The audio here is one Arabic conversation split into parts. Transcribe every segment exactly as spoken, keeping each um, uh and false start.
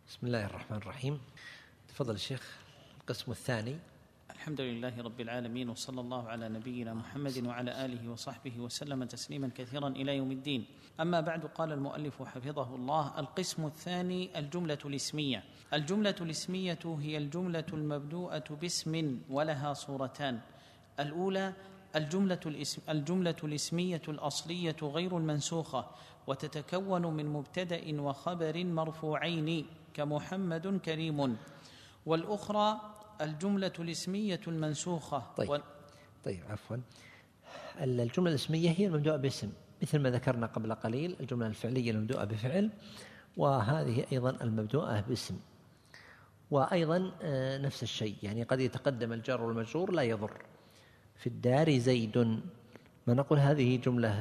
بسم الله الرحمن الرحيم. تفضل الشيخ. القسم الثاني. الحمد لله رب العالمين، وصلى الله على نبينا محمد وعلى آله وصحبه وسلم تسليما كثيرا إلى يوم الدين. أما بعد، قال المؤلف حفظه الله: القسم الثاني الجملة الاسمية. الجملة الاسمية هي الجملة المبدوءة باسم ولها صورتان. الأولى الجملة, الاسم الجملة الاسمية الأصلية غير المنسوخة، وتتكون من مبتدأ وخبر مرفوعين كمحمد كريم. والأخرى الجملة الاسمية المنسوخة. طيب, و... طيب عفوا. الجملة الاسمية هي المبدوءة باسم، مثل ما ذكرنا قبل قليل الجملة الفعلية المبدوءة بفعل، وهذه أيضا المبدوءة باسم. وأيضا نفس الشيء، يعني قد يتقدم الجار والمجرور لا يضر. في الدار زيد، ما نقول هذه جملة،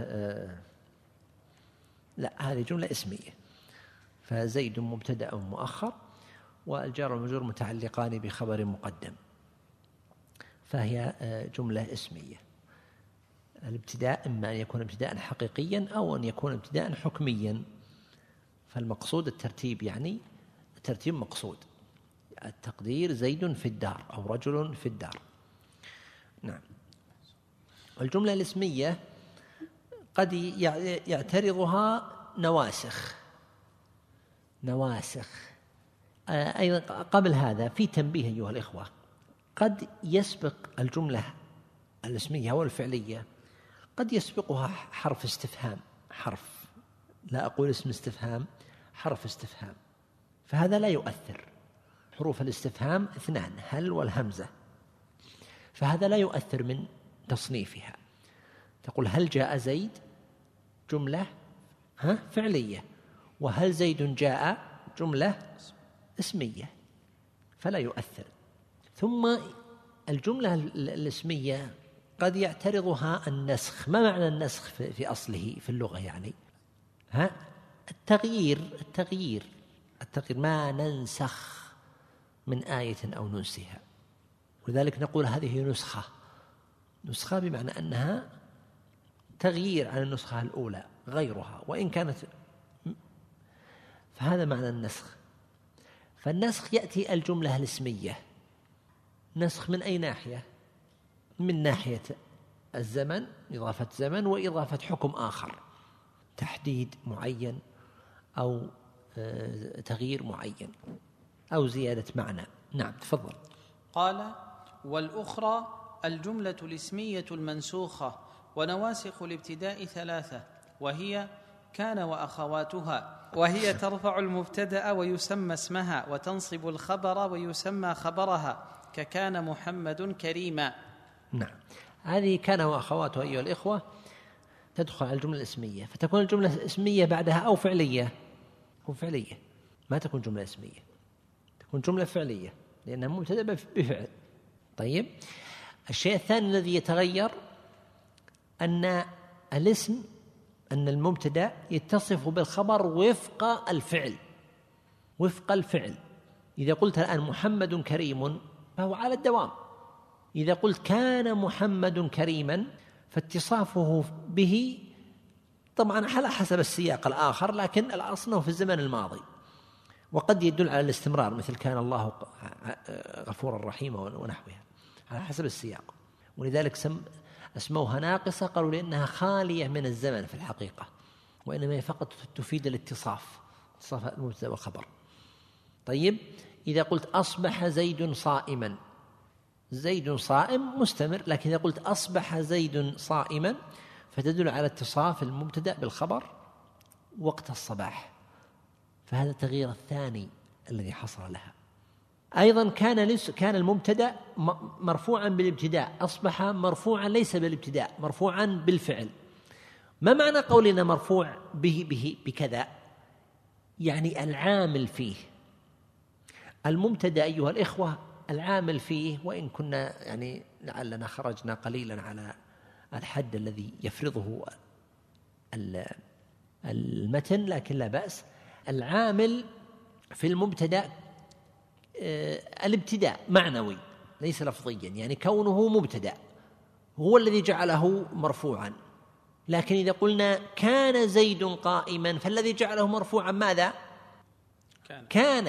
لا، هذه جملة اسمية، فزيد مبتدأ مؤخر والجار والمجرور متعلقان بخبر مقدم، فهي جملة اسمية. الابتداء إما أن يكون ابتداء حقيقيا أو أن يكون ابتداء حكميا، فالمقصود الترتيب، يعني الترتيب مقصود، التقدير زيد في الدار أو رجل في الدار. نعم. الجملة الاسمية قد يعترضها نواسخ نواسخ أيضا. قبل هذا في تنبيه أيها الإخوة، قد يسبق الجملة الاسمية والفعلية قد يسبقها حرف استفهام، حرف، لا أقول اسم استفهام، حرف استفهام، فهذا لا يؤثر. حروف الاستفهام اثنان، هل والهمزة، فهذا لا يؤثر من تصنيفها. تقول هل جاء زيد، جملة ها فعلية، وهل زيد جاء جملة اسمية، فلا يؤثر. ثم الجملة الاسمية قد يعترضها النسخ. ما معنى النسخ في أصله في اللغة؟ يعني ها التغيير التغيير التغيير ما ننسخ من آية أو ننسها، ولذلك نقول هذه نسخة. نسخة بمعنى أنها تغيير عن النسخة الأولى، غيرها وإن كانت، فهذا معنى النسخ. فالنسخ يأتي الجملة الاسمية نسخ من أي ناحية؟ من ناحية الزمن، إضافة زمن وإضافة حكم آخر، تحديد معين أو تغيير معين أو زيادة معنى. نعم تفضل. قال: والأخرى الجملة الاسمية المنسوخة. ونواسخ الابتداء ثلاثة، وهي كان وأخواتها، وهي ترفع المبتدأ ويسمى اسمها، وتنصب الخبر ويسمى خبرها، ككان محمد كريما. نعم، هذه كان وأخواتها أيها الإخوة تدخل على الجملة الاسمية، فتكون الجملة الاسمية بعدها أو فعلية، تكون فعلية، ما تكون جملة اسمية، تكون جملة فعلية لأنها مبتدأ بفعل. طيب، الشيء الثاني الذي يتغير أن الاسم، أن المبتدأ يتصف بالخبر وفق الفعل، وفق الفعل. إذا قلت الآن محمد كريم فهو على الدوام. إذا قلت كان محمد كريما فاتصافه به طبعا على حسب السياق الآخر، لكن الأصل في الزمن الماضي، وقد يدل على الاستمرار، مثل كان الله غفورا رحيما ونحوها، على حسب السياق. ولذلك سم اسموها ناقصة، قالوا لأنها خالية من الزمن في الحقيقة، وإنما فقط تفيد الاتصاف، اتصاف المبتدأ والخبر. طيب، إذا قلت أصبح زيد صائما، زيد صائم مستمر، لكن إذا قلت أصبح زيد صائما فتدل على اتصاف المبتدأ بالخبر وقت الصباح، فهذا التغيير الثاني الذي حصل لها. أيضا كان كان المبتدأ مرفوعا بالابتداء، أصبح مرفوعا ليس بالابتداء، مرفوعا بالفعل. ما معنى قولنا مرفوع به به بكذا؟ يعني العامل فيه المبتدأ أيها الإخوة، العامل فيه، وإن كنا يعني لعلنا خرجنا قليلا على الحد الذي يفرضه المتن، لكن لا بأس. العامل في المبتدأ الابتداء معنوي ليس لفظيا، يعني كونه مبتدأ هو الذي جعله مرفوعا. لكن إذا قلنا كان زيد قائما فالذي جعله مرفوعا ماذا؟ كان, كان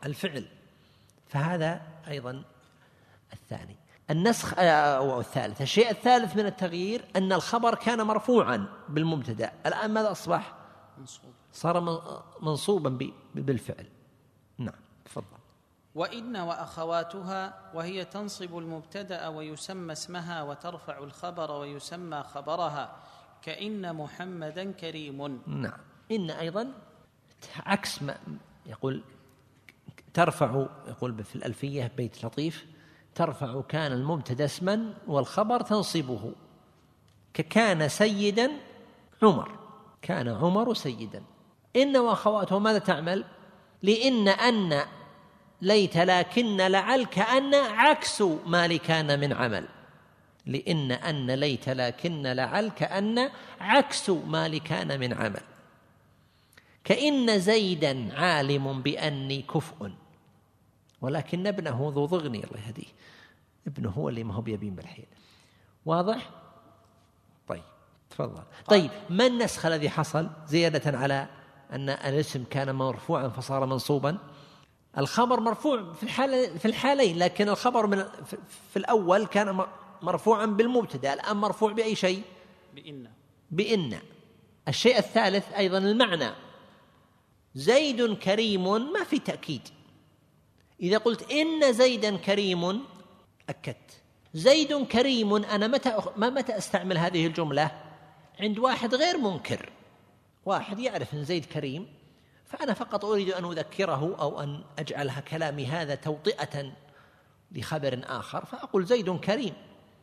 الفعل، فهذا أيضا الثاني. النسخ أو الثالث، الشيء الثالث من التغيير أن الخبر كان مرفوعا بالمبتدأ، الآن ماذا أصبح؟ منصوب. صار منصوبا بالفعل. نعم تفضل. وإن وأخواتها، وهي تنصب المبتدأ ويسمى اسمها، وترفع الخبر ويسمى خبرها، كإن محمدا كريم. نعم. إن أيضا عكس ما يقول ترفع، يقول في الألفية بيت لطيف: ترفع كان المبتدأ اسما والخبر تنصبه، ككان سيدا عمر، كان عمر سيدا. إن وأخواته ماذا تعمل؟ لإن أن ليت لكن لعل كأن عكس ما لكان من عمل، لإن أن ليت لكن لعل كأن عكس ما لكان من عمل. كإن زيدا عالم بأني كفء ولكن ابنه ذو ضغني، الله يهديه، ابنه هو اللي ما هو بيبين بالحين. واضح؟ طيب تفضل. طيب ما النسخ الذي حصل زيادة على أن الاسم كان مرفوعا فصار منصوبا؟ الخبر مرفوع في الحال في الحالين، لكن الخبر من في الأول كان مرفوعا بالمبتدأ، الآن مرفوع بأي شيء؟ بإن. بإن. الشيء الثالث أيضا المعنى. زيد كريم ما في تأكيد. إذا قلت إن زيدا كريم أكدت. زيد كريم أنا متى ما متى أستعمل هذه الجملة؟ عند واحد غير منكر، واحد يعرف أن زيد كريم، فأنا فقط أريد أن أذكره أو أن أجعلها كلامي هذا توطئة لخبر آخر، فأقول زيد كريم.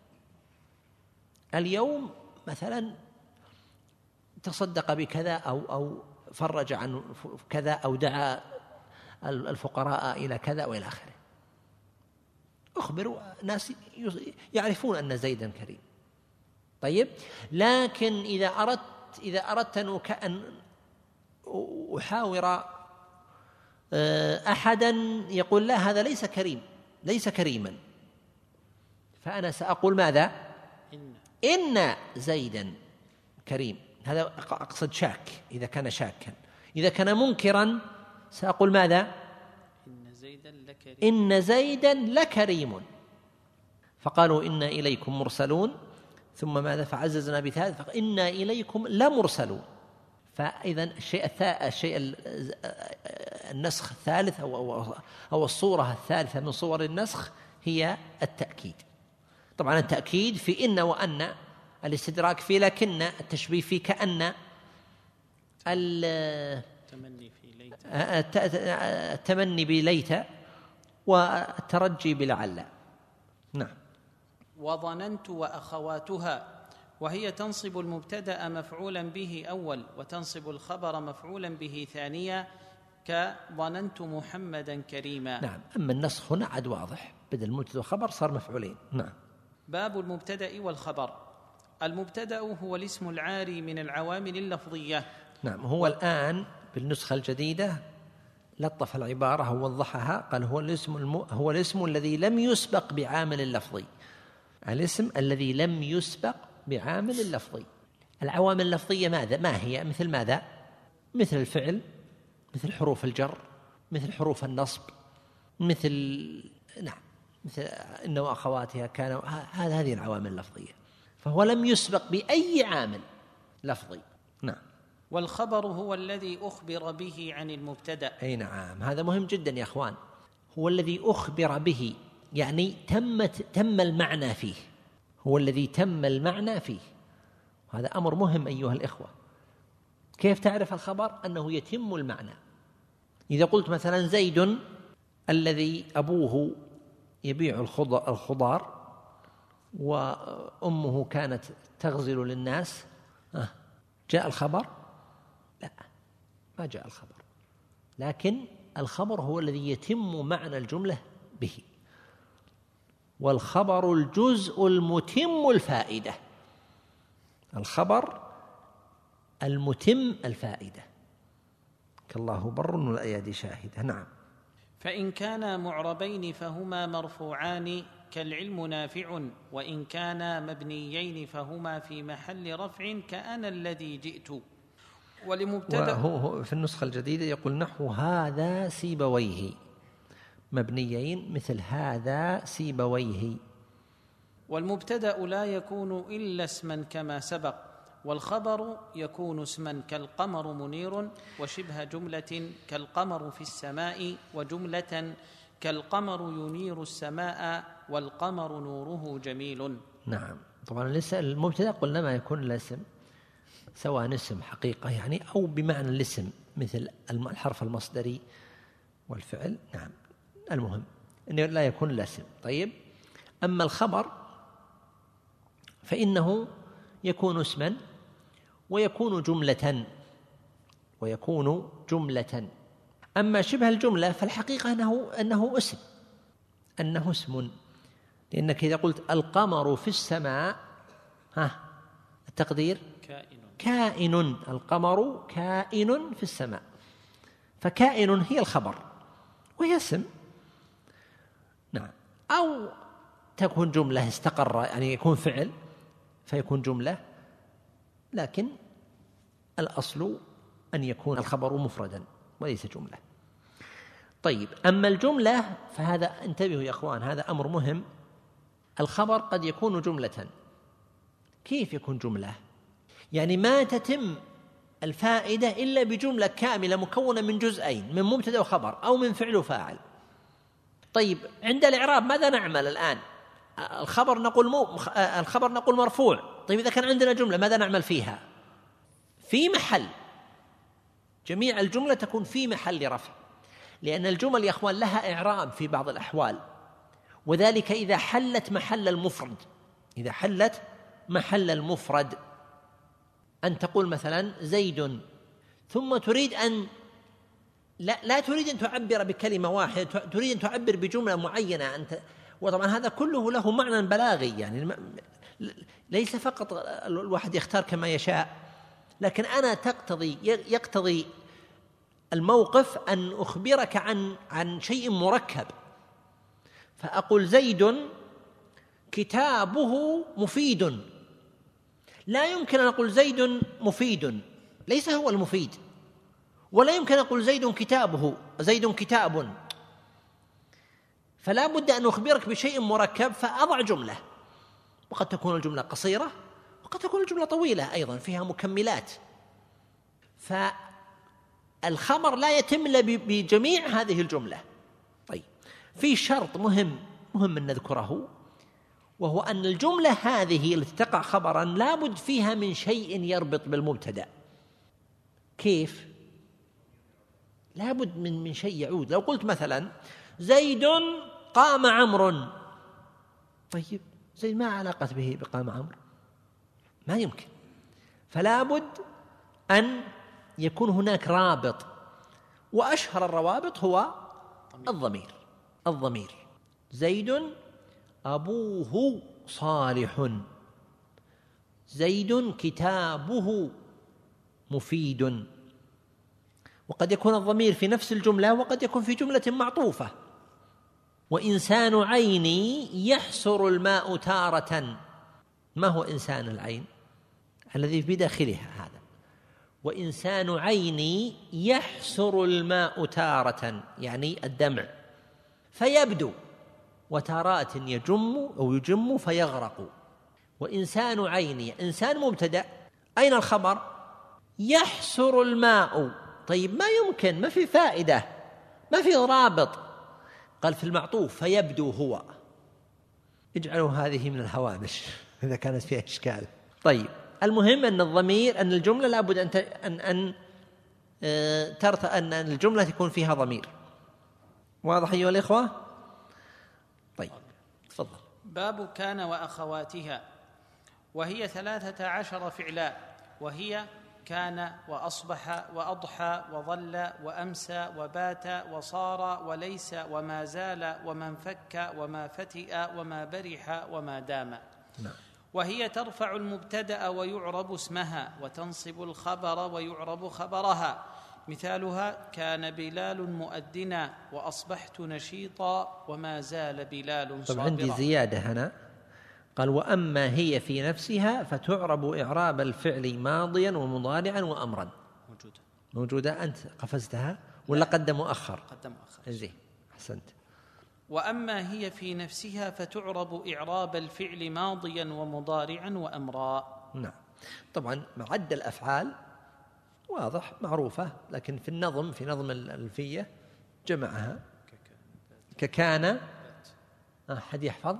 اليوم مثلا تصدق بكذا أو أو فرج عن كذا أو دعا الفقراء إلى كذا وإلى آخره، أخبر ناس يعرفون أن زيدا كريم. طيب، لكن إذا أردت إذا أردت أن أحاور أحدا يقول لا هذا ليس كريم، ليس كريما، فأنا سأقول ماذا؟ إن, إن زيدا كريم. هذا أقصد شاك، إذا كان شاكا. إذا كان منكرا سأقول ماذا؟ إن زيدا لكريم. إن زيدا لكريم. فقالوا إنا إليكم مرسلون، ثم ماذا؟ فعززنا بثالث فإنا إليكم لمرسلون. فإذا الشيء الشيء النسخ الثالث أو أو الصورة الثالثة من صور النسخ هي التأكيد. طبعا التأكيد في إن وأن، الاستدراك في لكن، التشبيه في كأن، التمني في ليت، التمني بليت، والترجي بلعل. نعم. وظننت وأخواتها، وهي تنصب المبتدأ مفعولا به أول، وتنصب الخبر مفعولا به ثانيا، كظننت محمدا كريما. نعم. أما النسخ هنا عد واضح، بدل المبتدأ والخبر صار مفعولين. نعم. باب المبتدأ والخبر. المبتدأ هو الاسم العاري من العوامل اللفظية. نعم. هو الآن بالنسخة الجديدة لطف العبارة ووضحها، قال هو الاسم الم... هو الاسم الذي لم يسبق بعامل لفظي. الاسم الذي لم يسبق بعامل لفظي. العوامل اللفظية ماذا؟ ما هي؟ مثل ماذا؟ مثل الفعل، مثل حروف الجر، مثل حروف النصب، مثل نعم مثل إن وأخواتها كان، هذه هذه العوامل اللفظية. فهو لم يسبق بأي عامل لفظي. نعم. والخبر هو الذي أخبر به عن المبتدأ. أي نعم، هذا مهم جدا يا أخوان. هو الذي أخبر به، يعني تمت تم المعنى فيه، هو الذي تم المعنى فيه. هذا أمر مهم أيها الإخوة. كيف تعرف الخبر؟ أنه يتم المعنى. إذا قلت مثلا زيد الذي أبوه يبيع الخضار وأمه كانت تغزل للناس، جاء الخبر؟ لا، ما جاء الخبر، لكن الخبر هو الذي يتم معنى الجملة به. والخبر الجزء المتم الفائدة، الخبر المتم الفائدة، كالله بر والأيادي شاهدة. نعم. فإن كانا معربين فهما مرفوعان، كالعلم نافع، وإن كانا مبنيين فهما في محل رفع، كأنا الذي جئت. ولمبتدأ وهو في النسخة الجديدة يقول نحو هذا سيبويه، مبنيين مثل هذا سيبويه. والمبتدأ لا يكون إلا اسما كما سبق، والخبر يكون اسما كالقمر منير، وشبه جملة كالقمر في السماء، وجملة كالقمر ينير السماء والقمر نوره جميل. نعم. طبعا المبتدأ قلنا ما يكون الاسم سواء اسم حقيقة يعني أو بمعنى الاسم مثل الحرف المصدري والفعل. نعم، المهم أنه لا يكون الاسم. طيب، أما الخبر فإنه يكون اسما ويكون جملة ويكون جملة. أما شبه الجملة فالحقيقة أنه, أنه اسم أنه اسم لأنك إذا قلت القمر في السماء، ها التقدير كائن كائن القمر كائن في السماء، فكائن هي الخبر وهي اسم. نعم. أو تكون جملة استقر يعني يكون فعل فيكون جملة، لكن الأصل أن يكون الخبر مفردا وليس جملة. طيب، أما الجملة فهذا انتبهوا يا أخوان، هذا أمر مهم. الخبر قد يكون جملة. كيف يكون جملة؟ يعني ما تتم الفائدة إلا بجملة كاملة مكونة من جزئين، من مبتدأ وخبر أو من فعل وفاعل. طيب، عند الإعراب ماذا نعمل الآن؟ الخبر نقول مو الخبر نقول مرفوع. طيب، إذا كان عندنا جملة ماذا نعمل فيها؟ في محل، جميع الجملة تكون في محل رفع، لأن الجمل يا أخوان لها إعراب في بعض الأحوال، وذلك إذا حلت محل المفرد. إذا حلت محل المفرد، أن تقول مثلا زيد، ثم تريد أن لا, لا تريد أن تعبر بكلمة واحدة، تريد أن تعبر بجملة معينة أنت. وطبعا هذا كله له معنى بلاغي، يعني ليس فقط الواحد يختار كما يشاء، لكن أنا تقتضي يقتضي الموقف أن أخبرك عن عن شيء مركب، فأقول زيد كتابه مفيد. لا يمكن أن أقول زيد مفيد، ليس هو المفيد، ولا يمكن أن أقول زيد كتابه زيد كتاب، فلا بد أن أخبرك بشيء مركب فأضع جملة، وقد تكون الجملة قصيرة وقد تكون الجملة طويلة أيضا فيها مكملات. فالخبر لا يتم إلا بجميع هذه الجملة. طيب، في شرط مهم مهم أن نذكره، وهو أن الجملة هذه التي تقع خبرا لا بد فيها من شيء يربط بالمبتدأ. كيف؟ لا بد من من شيء يعود. لو قلت مثلا زيد قام عمرو، طيب زيد ما علاقة به بقام عمرو؟ ما يمكن. فلا بد أن يكون هناك رابط، وأشهر الروابط هو الضمير. الضمير زيد أبوه صالح، زيد كتابه مفيد. وقد يكون الضمير في نفس الجملة وقد يكون في جملة معطوفة. وإنسان عيني يحسر الماء تارة. ما هو إنسان العين؟ الذي بداخلها هذا. وإنسان عيني يحسر الماء تارة يعني الدمع، فيبدو، وتارات يجم أو يجم فيغرق. وإنسان عيني، إنسان مبتدأ، أين الخبر؟ يحسر الماء. طيب ما يمكن، ما في فائدة، ما في رابط. قال في المعطوف فيبدو هو. اجعلوا هذه من الهوامش إذا كانت فيها إشكال. طيب، المهم أن الضمير أن الجملة لابد أن أن أن ترت أن الجملة تكون فيها ضمير. واضح أيها الإخوة؟ طيب، تفضل. باب كان وأخواتها، وهي ثلاثة عشر فعلا، وهي كان وأصبح وأضحى وظل وأمسى وبات وصار وليس وما زال وما انفك وما فتئ وما برح وما دام. نعم. وهي ترفع المبتدأ ويعرب اسمها، وتنصب الخبر ويعرب خبرها. مثالها كان بلال مؤذنا وأصبحت نشيطا وما زال بلال صابرا. طبعا عندي زيادة هنا، قال وأما هي في نفسها فتعرب إعراب الفعل ماضيا ومضارعا وأمرا. موجودة موجودة. أنت قفزتها ولا قدم مؤخر؟ قدم مؤخر. زين، أحسنت. وأما هي في نفسها فتعرب إعراب الفعل ماضيا ومضارعا وأمرا. نعم. طبعا معد الأفعال واضح معروفة، لكن في النظم في نظم الألفية جمعها ككان. أحد يحفظ؟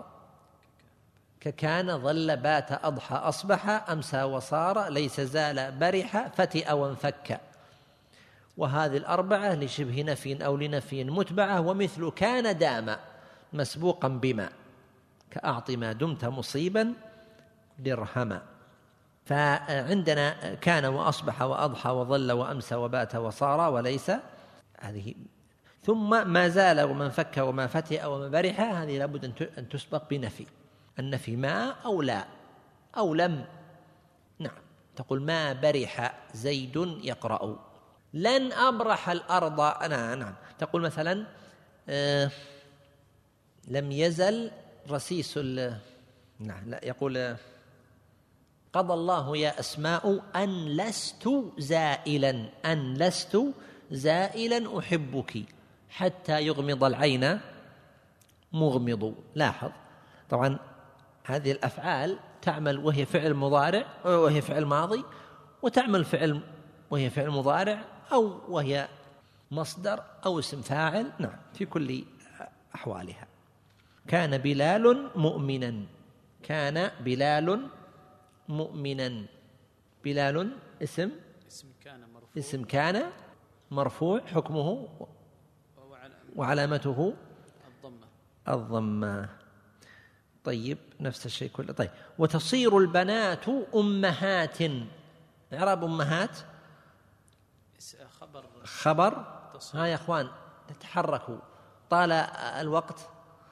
ككان ظل بات أضحى أصبح أمسى وصار ليس زال برح فتئ وانفك. وهذه الأربعة لشبه نفي أو لنفي متبعة. ومثل كان دام مسبوقا بما كأعط ما دمت مصيبا درهما. فعندنا كان وأصبح وأضحى وظل وأمسى وبات وصار وليس هذه. ثم ما زال ومن فك وما فتئ وما برح، هذه لابد أن تسبق بنفي. النفي ما أو لا أو لم. نعم. تقول ما برح زيد يقرأ، لن أبرح الأرض أنا. نعم. تقول مثلا آه لم يزل رسيس ال... نعم لا يقول قضى الله يا أسماء أن لست زائلا أن لست زائلا أحبك حتى يغمض العين مغمض. لاحظ طبعا هذه الأفعال تعمل وهي فعل مضارع وهي فعل ماضي، وتعمل فعل وهي فعل مضارع أو وهي مصدر أو اسم فاعل. نعم في كل أحوالها. كان بلال مؤمنا، كان بلال مؤمنا. بلال اسم اسم كان مرفوع اسم كان مرفوع حكمه وعلامته الضمة الضمة. طيب نفس الشيء كله. طيب وتصير البنات أمهات. إعراب أمهات خبر خبر. ها يا أخوان تتحركوا، طال الوقت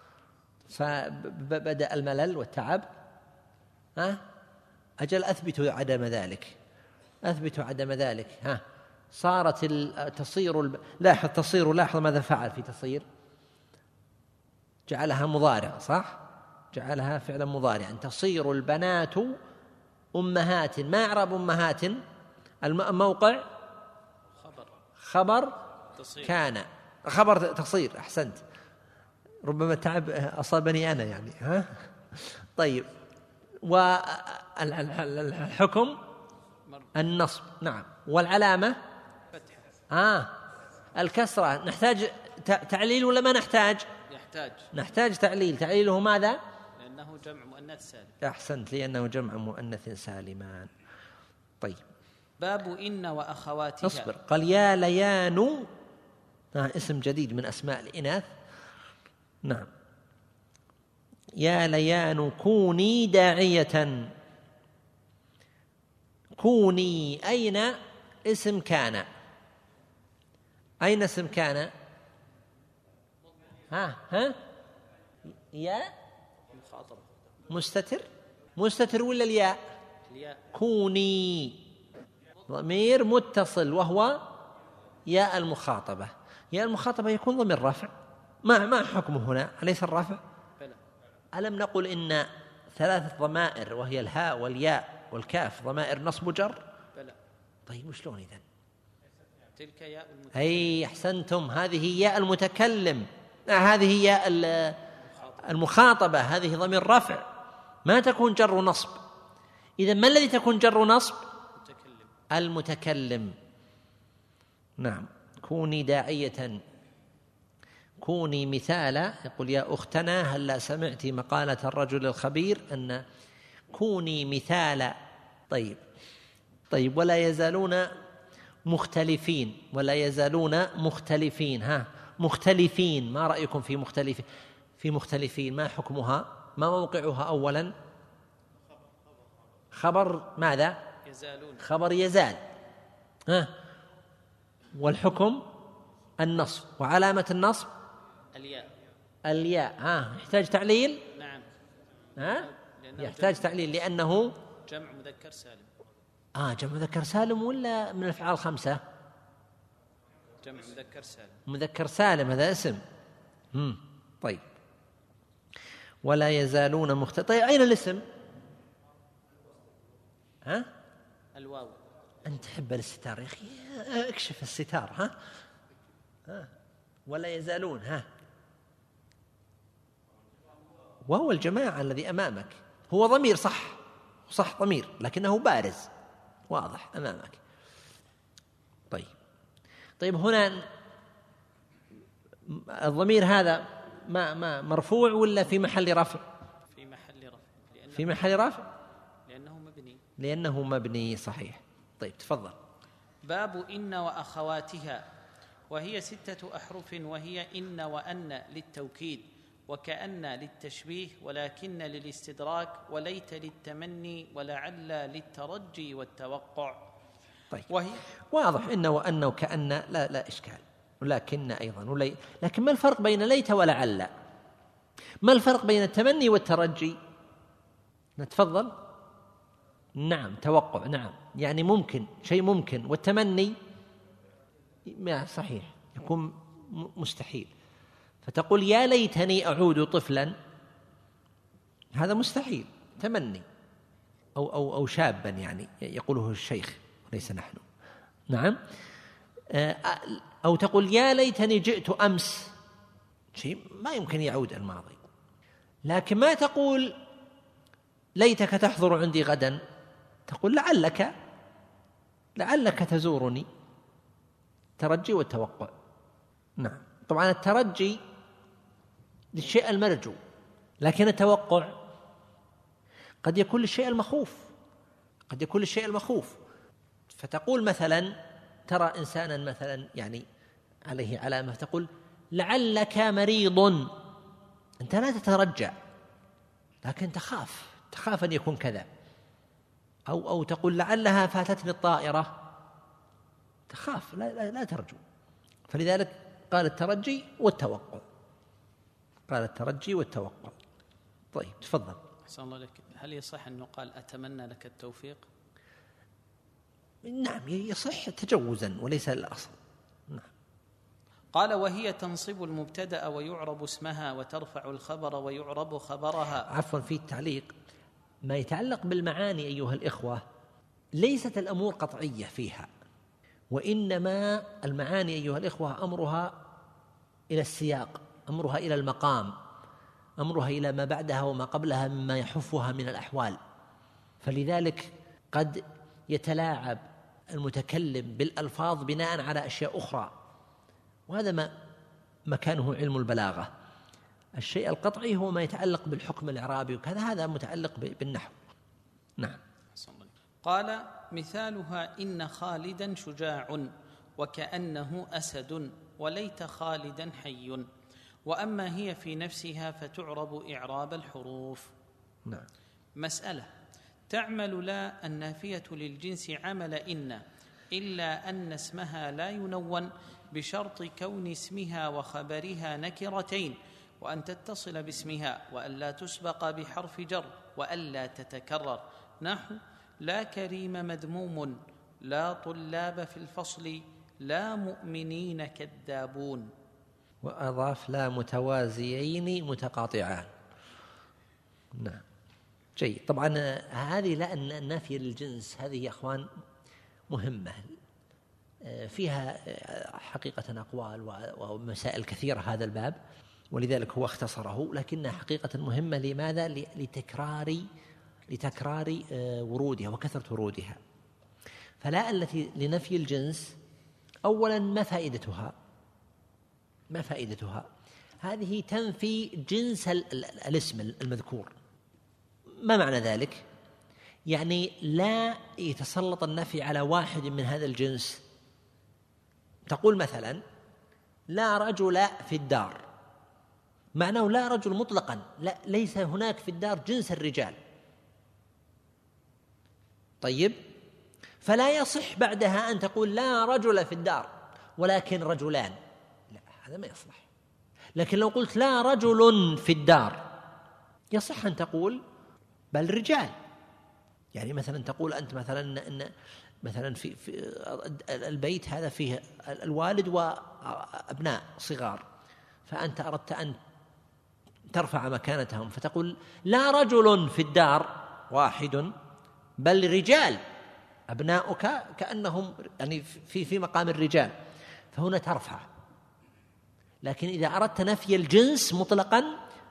فبدأ الملل والتعب. ها أجل أثبتوا عدم ذلك، أثبتوا عدم ذلك. ها صارت تصير الب... لاحظ تصير، لاحظ ماذا فعل في تصير. جعلها مضارع صح، جعلها فعلا مضارعا. تصير البنات أمهات. ما إعراب أمهات؟ الموقع خبر خبر تصير. كان خبر تصير. أحسنت، ربما تعب أصابني أنا يعني. ها طيب والحكم النصب. نعم. والعلامة فتح. آه الكسرة. نحتاج تعليل ولا ما نحتاج؟ يحتاج نحتاج تعليل. تعليله ماذا؟ لأنه جمع مؤنث سالم. أحسنت، لأنه جمع مؤنث سالمان. طيب باب إن وأخواتها. اصبر. قال يا ليان. آه اسم جديد من أسماء الإناث. نعم. يا ليان كوني داعية. كوني أين اسم كان؟ أين اسم كان؟ ها ها يا مخاطبة. مستتر مستتر ولا الياء؟ الياء. كوني ضمير متصل وهو ياء المخاطبة. ياء المخاطبة يكون ضمير رفع. ما ما حكمه هنا؟ أليس الرفع؟ بلى. ألم نقل إن ثلاثة ضمائر وهي الهاء والياء والكاف ضمائر نصب وجر؟ بلى. طيب وشلون إذن؟ تلك ياء المتكلم. أي أحسنتم، هذه ياء المتكلم، هذه ياء المخاطبة، هذه ضمير رفع ما تكون جر ونصب. إذن ما الذي تكون جر ونصب؟ متكلم. المتكلم. نعم. كوني داعية. كوني مثالا. يقول يا أختنا هلا سمعت مقالة الرجل الخبير أن كوني مثالا. طيب طيب ولا يزالون مختلفين. ولا يزالون مختلفين. ها مختلفين، ما رأيكم في مختلفين؟ في مختلفين ما حكمها؟ ما موقعها أولا؟ خبر ماذا؟ يزالون. خبر يزال. ها والحكم النصب. وعلامة النصب الياء. الياء. ها يحتاج تعليل؟ نعم. ها يحتاج تعليل لأنه جمع مذكر سالم. آه جمع مذكر سالم ولا من الأفعال الخمسة؟ جمع مذكر سالم. مذكر سالم هذا اسم. مم. طيب ولا يزالون مخت... طيب أين الاسم؟ ها الواو. أنت تحب الستار يا أخي، اكشف الستار. ها, ها. ولا يزالون. ها وهو الجماعة الذي أمامك، هو ضمير صح صح ضمير لكنه بارز واضح أمامك. طيب طيب هنا الضمير هذا ما ما مرفوع ولا في محل رفع؟ في محل رفع. في محل رفع لأنه مبني لأنه مبني صحيح. طيب تفضل. باب إن وأخواتها، وهي ستة أحرف، وهي إن وأن للتوكيد، وكأن للتشبيه، ولكن للاستدراك، وليت للتمني، ولعل للترجي والتوقع. طيب وهي واضح إن وأن وكأن لا لا إشكال، ولكن أيضا ولي. لكن ما الفرق بين ليت ولعل؟ ما الفرق بين التمني والترجي؟ نتفضل. نعم توقع، نعم يعني ممكن شيء ممكن، والتمني صحيح يكون مستحيل. فتقول يا ليتني أعود طفلا، هذا مستحيل تمني، أو, أو, أو شابا يعني يقوله الشيخ وليس نحن. نعم. أو تقول يا ليتني جئت أمس، شيء ما يمكن يعود الماضي. لكن ما تقول ليتك تحضر عندي غدا، تقول لعلك لعلك تزورني. ترجي والتوقع. نعم طبعا الترجي للشيء المرجو، لكن التوقع قد يكون للشيء المخوف، قد يكون للشيء المخوف. فتقول مثلا ترى إنسانا مثلا يعني عليه علامة، تقول لعلك مريض، أنت لا تترجع لكن تخاف تخاف أن يكون كذا. أو, أو تقول لعلها فاتتني الطائرة، تخاف لا, لا, لا ترجو. فلذلك قال الترجي والتوقع، قال الترجي والتوقع. طيب تفضل. أحسن الله لك. هل يصح أنه قال أتمنى لك التوفيق؟ نعم يصح تجوزا وليس الأصل. نعم. قال وهي تنصب المبتدأ ويعرب اسمها، وترفع الخبر ويعرب خبرها. عفوا في التعليق، ما يتعلق بالمعاني أيها الإخوة ليست الأمور قطعية فيها، وإنما المعاني أيها الإخوة أمرها إلى السياق، أمرها إلى المقام، أمرها إلى ما بعدها وما قبلها مما يحفها من الأحوال. فلذلك قد يتلاعب المتكلم بالألفاظ بناء على أشياء أخرى، وهذا ما مكانه علم البلاغة. الشيء القطعي هو ما يتعلق بالحكم الإعرابي وكذا، هذا متعلق بالنحو. نعم. قال مثالها إن خالدا شجاع، وكأنه أسد، وليت خالدا حي. وأما هي في نفسها فتعرب إعراب الحروف. نعم. مسألة: تعمل لا النافية للجنس عمل إن، إلا أن اسمها لا ينون بشرط كون اسمها وخبرها نكرتين، وأن تتصل باسمها، وألا تسبق بحرف جر، وألا تتكرر. نحو لا كريم مذموم، لا طلاب في الفصل، لا مؤمنين كذابون. وأضاف لا متوازيين متقاطعان. نعم جيد. طبعا هذه لا النافية للجنس هذه يا أخوان مهمة، فيها حقيقة أقوال ومسائل كثيرة هذا الباب، ولذلك هو اختصره، لكنها حقيقة مهمة. لماذا؟ لتكرار لتكرار ورودها وكثرة ورودها. فلا التي لنفي الجنس أولا ما فائدتها؟ ما فائدتها؟ هذه تنفي جنس الاسم المذكور. ما معنى ذلك؟ يعني لا يتسلط النفي على واحد من هذا الجنس. تقول مثلا لا رجل في الدار، معناه لا رجل مطلقا، لا ليس هناك في الدار جنس الرجال. طيب فلا يصح بعدها أن تقول لا رجل في الدار ولكن رجلان، لا هذا ما يصلح. لكن لو قلت لا رجل في الدار يصح أن تقول بل رجال. يعني مثلا تقول أنت مثلا إن مثلا في, في البيت هذا فيه الوالد وأبناء صغار، فأنت أردت أن ترفع مكانتهم فتقول لا رجل في الدار واحد بل رجال أبناؤك كأنهم يعني في في مقام الرجال، فهنا ترفع. لكن إذا أردت نفي الجنس مطلقا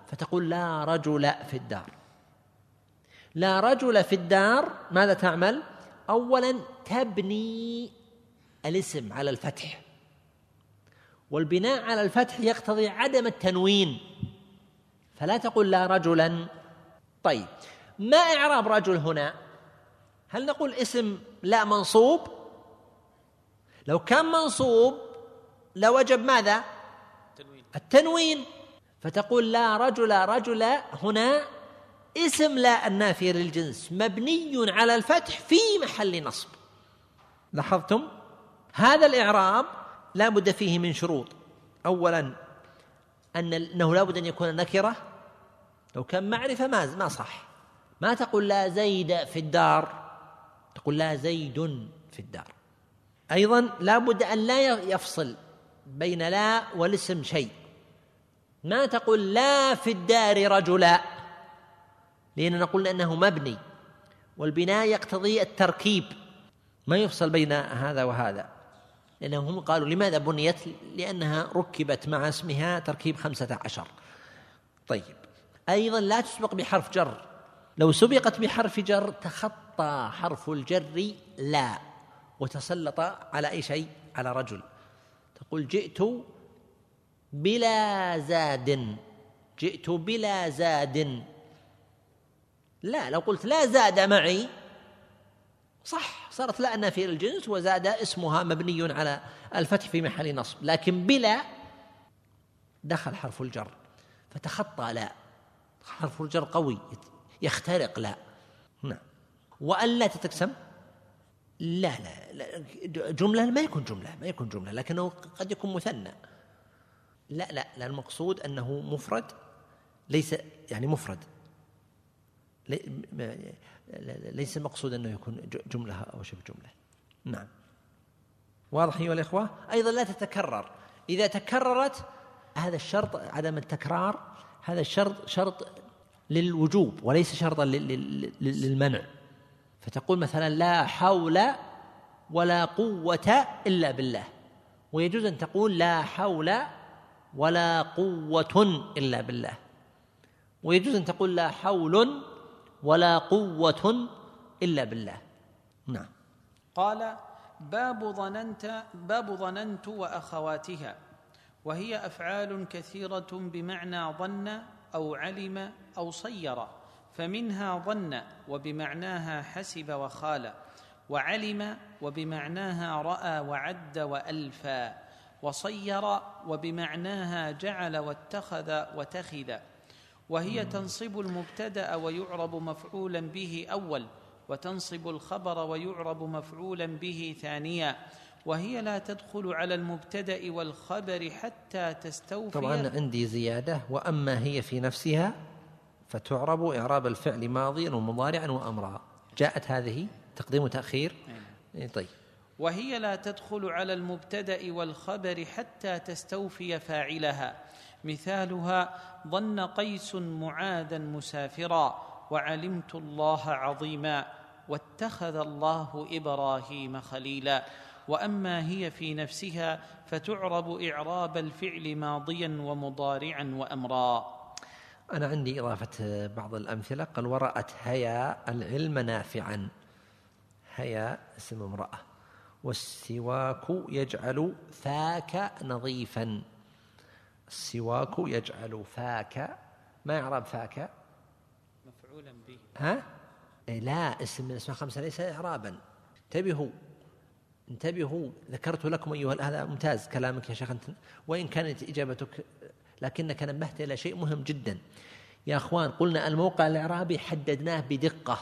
فتقول لا رجل في الدار. لا رجل في الدار ماذا تعمل؟ أولا تبني الاسم على الفتح، والبناء على الفتح يقتضي عدم التنوين، فلا تقول لا رجلا. طيب ما إعراب رجل هنا؟ هل نقول اسم لا منصوب؟ لو كان منصوب لوجب ماذا؟ التنوين, التنوين. فتقول لا رجل. رجل هنا اسم لا النافية للجنس مبني على الفتح في محل نصب. لاحظتم؟ هذا الإعراب لا بد فيه من شروط. أولا أنه لا بد أن يكون نكرة، لو كان معرفة ما ما صح. ما تقول لا زيد في الدار، تقول لا زيد في الدار. أيضا لا بد أن لا يفصل بين لا والاسم شيء. ما تقول لا في الدار رجلا، لأننا نقول أنه مبني، والبناء يقتضي التركيب، ما يفصل بين هذا وهذا، لأنهم قالوا لماذا بنيت؟ لأنها ركبت مع اسمها تركيب خمسة عشر. طيب أيضا لا تسبق بحرف جر، لو سبقت بحرف جر تخطى حرف الجر لا وتسلط على أي شيء؟ على رجل. تقول جئت بلا زاد، جئت بلا زاد. لا، لو قلت لا زاد معي صح، صارت لا نافية للجنس، وزاد اسمها مبني على الفتح في محل نصب، لكن بلا دخل حرف الجر فتخطى لا، حرف الجر قوي يخترق لا. نعم. وأن لا تتقسم، لا لا, لا جملة ما يكون جملة ما يكون جملة لكنه قد يكون مثنى. لا لا لا المقصود أنه مفرد، ليس يعني مفرد، ليس المقصود أنه يكون جملة أو شبه جملة. نعم واضح أيها الإخوة؟ أيضا لا تتكرر، إذا تكررت هذا الشرط عدم التكرار، هذا الشرط شرط للوجوب وليس شرطا للمنع. فتقول مثلا لا حول ولا قوة إلا بالله، ويجوز أن تقول لا حول ولا قوة إلا بالله، ويجوز أن تقول لا حول ولا قوة إلا بالله. نعم. قال باب ظننت باب ظننت وأخواتها، وهي أفعال كثيرة بمعنى ظن أو علم أو صير، فمنها ظن وبمعناها حسب وخال، وعلم وبمعناها رأى وعد وألفى، وصير وبمعناها جعل واتخذ وتخذ. وهي تنصب المبتدأ ويعرب مفعولا به أول، وتنصب الخبر ويعرب مفعولا به ثانيا. وهي لا تدخل على المبتدأ والخبر حتى تستوفي. طبعا عندي زيادة، وأما هي في نفسها فتعرب إعراب الفعل ماضيا ومضارعا وأمرا. جاءت هذه تقديم وتأخير. طيب. وهي لا تدخل على المبتدأ والخبر حتى تستوفي فاعلها. مثالها ظن قيس معاذا مسافرا، وعلمت الله عظيما، واتخذ الله إبراهيم خليلا. وأما هي في نفسها فتعرب إعراب الفعل ماضيا ومضارعا وأمرا. أنا عندي إضافة بعض الأمثلة. قال ورأت هيا العلم نافعا، هيا اسم امرأة. والسواك يجعل فاك نظيفا، السواك يجعل فاك، ما يعرب فاك؟ مفعولا به. ها؟ إيه لا، اسم من اسماء خمسة ليس إعرابا. انتبهوا انتبهوا ذكرت لكم أيها، هذا ممتاز كلامك يا شيخ أنت، وإن كانت إجابتك لكنك نبهت إلى شيء مهم جدا يا أخوان. قلنا الموقع الإعرابي حددناه بدقة،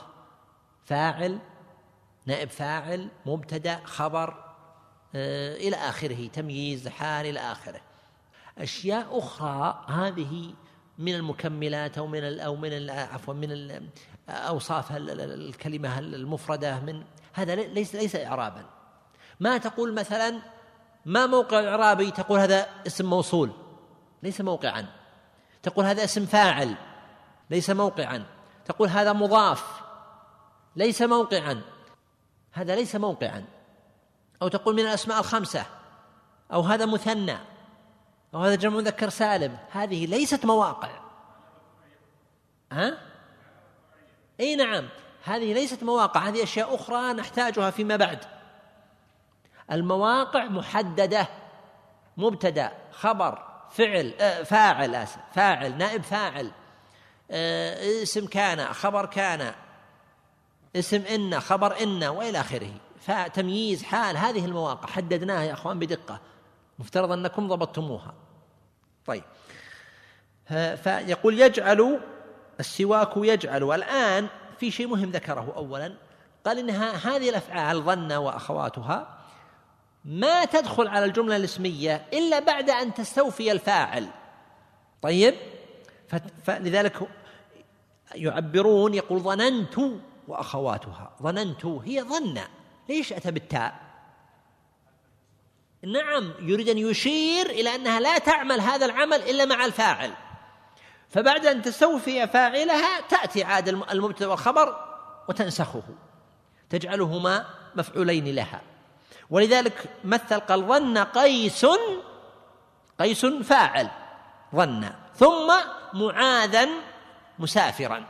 فاعل، نائب فاعل، مبتدأ، خبر، آه إلى آخره، تمييز، حال، إلى آخره. أشياء أخرى هذه من المكملات أو من أو من عفوا من أوصاف الكلمة المفردة، من هذا ليس ليس إعرابا. ما تقول مثلا ما موقع إعرابي، تقول هذا اسم موصول ليس موقعا، تقول هذا اسم فاعل ليس موقعا، تقول هذا مضاف ليس موقعا، هذا ليس موقعا. أو تقول من الأسماء الخمسة، أو هذا مثنى، أو هذا جمع مذكر سالم، هذه ليست مواقع. ها؟ أي نعم، هذه ليست مواقع، هذه أشياء أخرى نحتاجها فيما بعد. المواقع محددة: مبتدأ، خبر، فعل، آه فاعل آسف فاعل، نائب فاعل، آه اسم كان، خبر كان، اسم إن، خبر إن، وإلى آخره، فتمييز حال. هذه المواقع حددناها يا أخوان بدقة، مفترض أنكم ضبطتموها. طيب، فيقول يجعل السواك يجعل. الآن في شيء مهم ذكره أولا، قال إنها هذه الأفعال ظن وأخواتها ما تدخل على الجملة الاسمية إلا بعد أن تستوفي الفاعل. طيب، فلذلك يعبرون، يقول ظننت وأخواتها. ظننت هي ظن، ليش أتى بالتاء؟ نعم، يريد أن يشير إلى أنها لا تعمل هذا العمل إلا مع الفاعل، فبعد أن تستوفي فاعلها تأتي عاد المبتدأ والخبر وتنسخه، تجعلهما مفعولين لها. ولذلك مثل قال ظن قيس، قيس فاعل ظن، ثم معاذا مسافرا.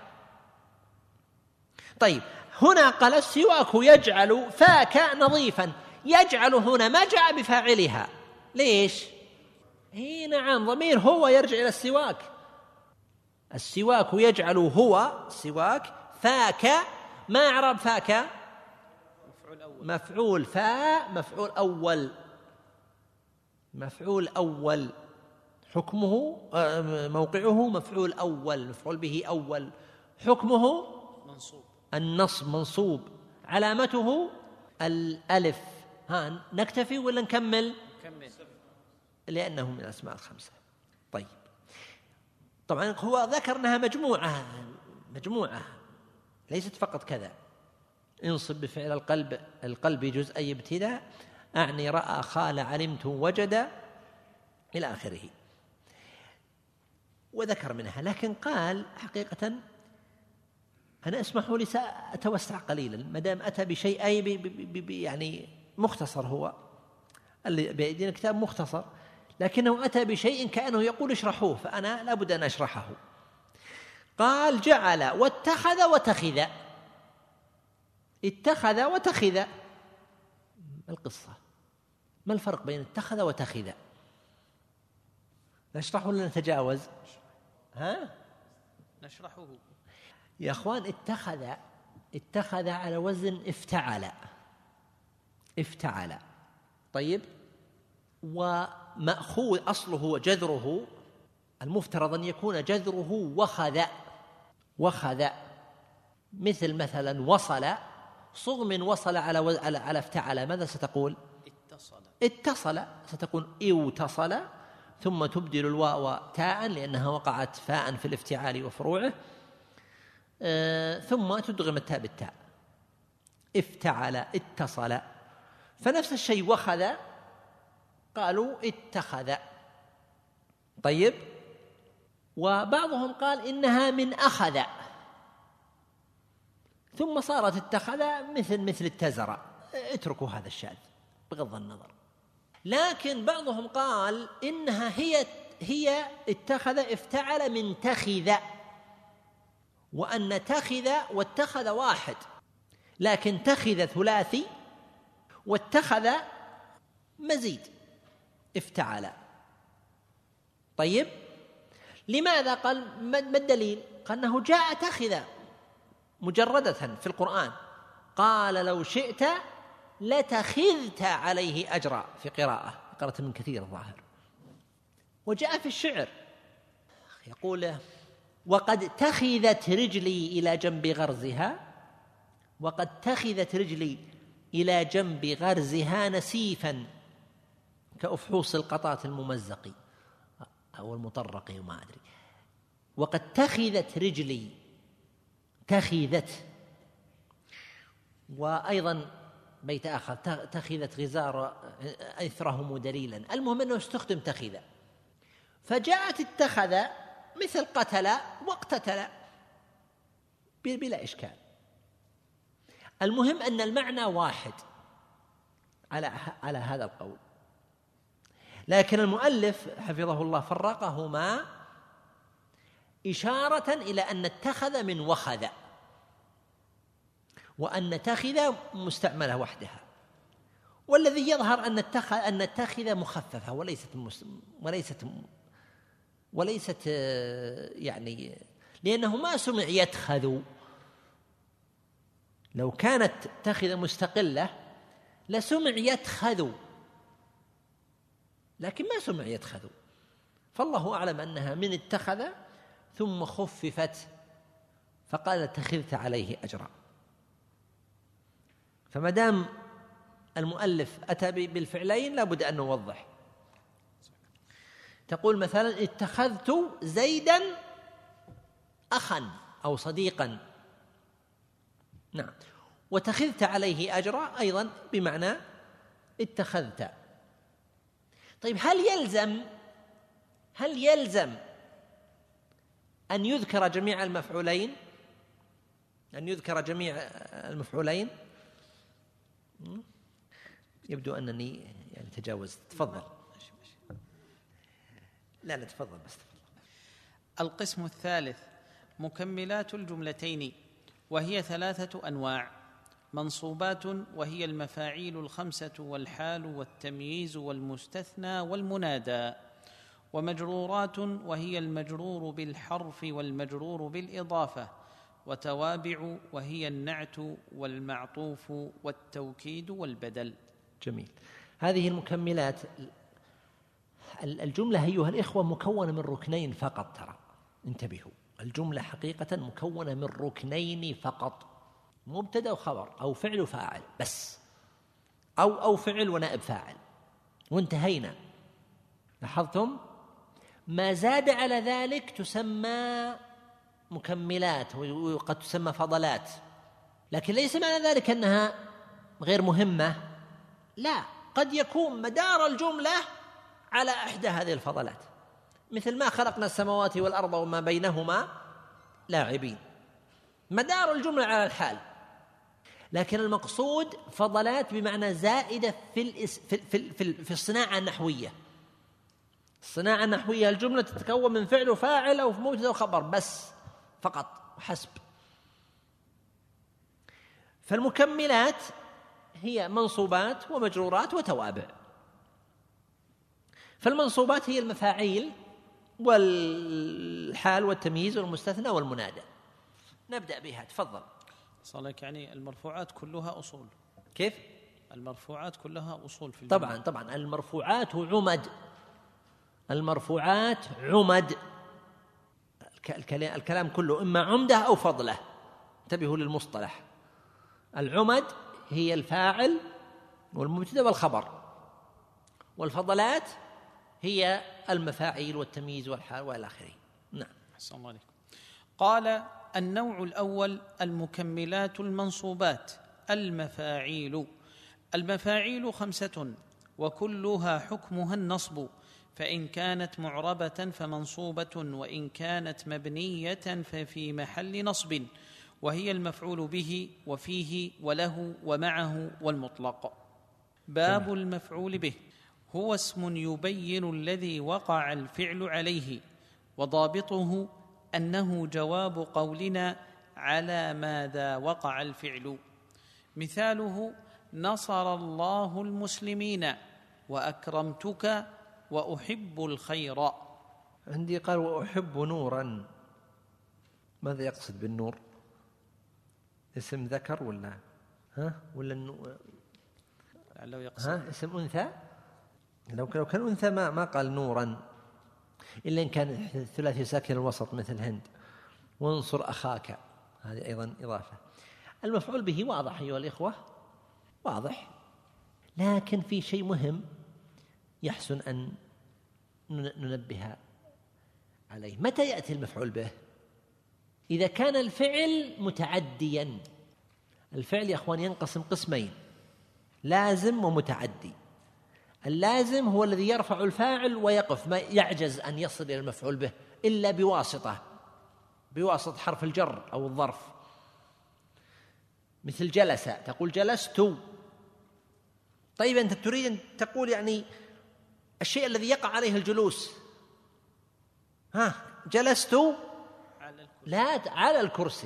طيب، هنا قال السواك يجعل فاك نظيفا. يجعل هنا ما جاء بفاعلها، ليش؟ هي نعم، ضمير هو يرجع إلى السواك. السواك يجعل هو سواك، فاك ما أعرب فاك؟ مفعول فاء، مفعول أول، مفعول أول، حكمه موقعه مفعول أول، مفعول به أول، حكمه منصوب، النصب منصوب، علامته الألف. ها نكتفي ولا نكمل؟ كمل. لأنه من الأسماء الخمسة. طيب، طبعا هو ذكر أنها مجموعة، مجموعة ليست فقط كذا. انصب بفعل القلب، القلب جزء ابتداء، أعني رأى، خال، علمت، وجد، إلى آخره، وذكر منها. لكن قال حقيقة أنا أسمحوا لي سأتوسع قليلا، مدام أتى بشيء أي بي بي بي يعني مختصر، هو اللي بيدين الكتاب مختصر، لكنه أتى بشيء كأنه يقول اشرحوه، فأنا لابد أن أشرحه. قال جعل واتخذ وتخذ. اتخذ وتخذ، ما القصة؟ ما الفرق بين اتخذ وتخذ؟ نشرح ولا نتجاوز؟ ها؟ نشرحه يا أخوان. اتخذ، اتخذ على وزن افتعل، افتعل. طيب، ومأخوذ أصله وجذره، المفترض أن يكون جذره وخذ، وخذ، مثل مثلا وصل، صغ من وصل على و... على على افتعل، ماذا ستقول؟ اتصل، اتصل، ستكون اوتصل، ثم تبدل الواو تاء لأنها وقعت فاء في الافتعال وفروعه، آه ثم تدغم التاء بالتاء، افتعل، اتصل. فنفس الشيء وخذ، قالوا اتخذ. طيب، وبعضهم قال إنها من أخذ، ثم صارت اتخذ، مثل مثل اتزر. اتركوا هذا الشاذ بغض النظر. لكن بعضهم قال إنها هي هي اتخذ افتعل من تخذ، وأن تخذ واتخذ واحد، لكن تخذ ثلاثي واتخذ مزيد، افتعل. طيب، لماذا؟ قال ما الدليل؟ قال أنه جاء تخذ مجردة في القرآن، قال لو شئت لتخذت عليه أجرا، في قراءة قرأت من كثير الظاهر. وجاء في الشعر يقول وقد تخذت رجلي إلى جنب غرزها، وقد تخذت رجلي إلى جنب غرزها نسيفا كأفحوص القطاة الممزق أو المطرق وما أدري. وقد تخذت رجلي، تخذت. وأيضا بيت آخر تخذت غزار إثرهم دليلا. المهم أنه استخدم تخذ، فجاءت اتخذ مثل قتل واقتتل بلا إشكال. المهم أن المعنى واحد على على هذا القول، لكن المؤلف حفظه الله فرقهما إشارة إلى أن نتخذ من وخذ، وأن نتخذ مستعملة وحدها، والذي يظهر أن نتخذ أن نتخذ مخففة وليست وليست وليست يعني، لأنه ما سمع يتخذ. لو كانت تتخذ مستقلة لسمع يتخذ، لكن ما سمع يتخذ، فالله أعلم أنها من اتخذ ثم خففت فقال اتخذت عليه أجرا. فما دام المؤلف أتى بالفعلين لابد أن نوضح. تقول مثلا اتخذت زيدا أخا أو صديقا، نعم، واتخذت عليه أجرا أيضا بمعنى اتخذت. طيب هل يلزم هل يلزم أن يذكر جميع المفعولين أن يذكر جميع المفعولين؟ يبدو أنني يعني تجاوزت. تفضل. لا لا تفضل بس. القسم الثالث مكملات الجملتين، وهي ثلاثة أنواع: منصوبات وهي المفاعيل الخمسة والحال والتمييز والمستثنى والمنادى، ومجرورات وهي المجرور بالحرف والمجرور بالإضافة، وتوابع وهي النعت والمعطوف والتوكيد والبدل. جميل. هذه المكملات، الجملة أيها الإخوة مكونة من ركنين فقط، ترى انتبهوا، الجملة حقيقة مكونة من ركنين فقط: مبتدأ وخبر، أو فعل وفاعل بس، أو أو فعل ونائب فاعل، وانتهينا. لاحظتم؟ ما زاد على ذلك تسمى مكملات، وقد تسمى فضلات، لكن ليس معنى ذلك أنها غير مهمة، لا، قد يكون مدار الجملة على إحدى هذه الفضلات، مثل ما خلقنا السماوات والأرض وما بينهما لاعبين، مدار الجملة على الحال. لكن المقصود فضلات بمعنى زائدة في الإس في في في, في الصناعة النحوية. الصناعة النحوية الجملة تتكون من فعل وفاعل أو مبتدأ وخبر بس فقط وحسب. فالمكملات هي منصوبات ومجرورات وتوابع. فالمنصوبات هي المفاعيل والحال والتمييز والمستثنى والمنادى. نبدأ بها. تفضل. صالك، يعني المرفوعات كلها أصول. كيف؟ المرفوعات كلها أصول في الجملة. طبعا طبعا المرفوعات عمد، المرفوعات عمد، الكلام كله إما عمدة أو فضلة. انتبهوا للمصطلح. العمد هي الفاعل والمبتدأ والخبر، والفضلات هي المفاعيل والتمييز والحال والى اخره. نعم. أحسن الله عليكم. قال: النوع الأول المكملات المنصوبات المفاعيل. المفاعيل خمسة وكلها حكمها النصب، فإن كانت معربة فمنصوبة، وإن كانت مبنية ففي محل نصب، وهي المفعول به وفيه وله ومعه والمطلق. باب المفعول به: هو اسم يبين الذي وقع الفعل عليه، وضابطه أنه جواب قولنا على ماذا وقع الفعل. مثاله: نصر الله المسلمين، وأكرمتك، وأحب الخير. عندي قال وأحب نورا، ماذا يقصد بالنور؟ اسم ذكر ولا ها ولا النو... لعله يقصد ها اسم أنثى؟ لو كان لو كان أنثى ما ما قال نورا، إلا إن كان الثلاثي ساكن الوسط مثل هند. وانصر أخاك، هذه أيضا إضافة. المفعول به واضح أيها الإخوة، واضح، لكن في شيء مهم يحسن أن ننبه عليه. متى يأتي المفعول به؟ إذا كان الفعل متعديا. الفعل يا أخوان ينقسم قسمين: لازم ومتعدي. اللازم هو الذي يرفع الفاعل ويقف، ما يعجز أن يصل إلى المفعول به إلا بواسطة بواسطة حرف الجر أو الظرف، مثل جلس، تقول جلست. طيب أنت تريد أن تقول يعني الشيء الذي يقع عليه الجلوس، ها جلست على الكرسي. لا على الكرسي،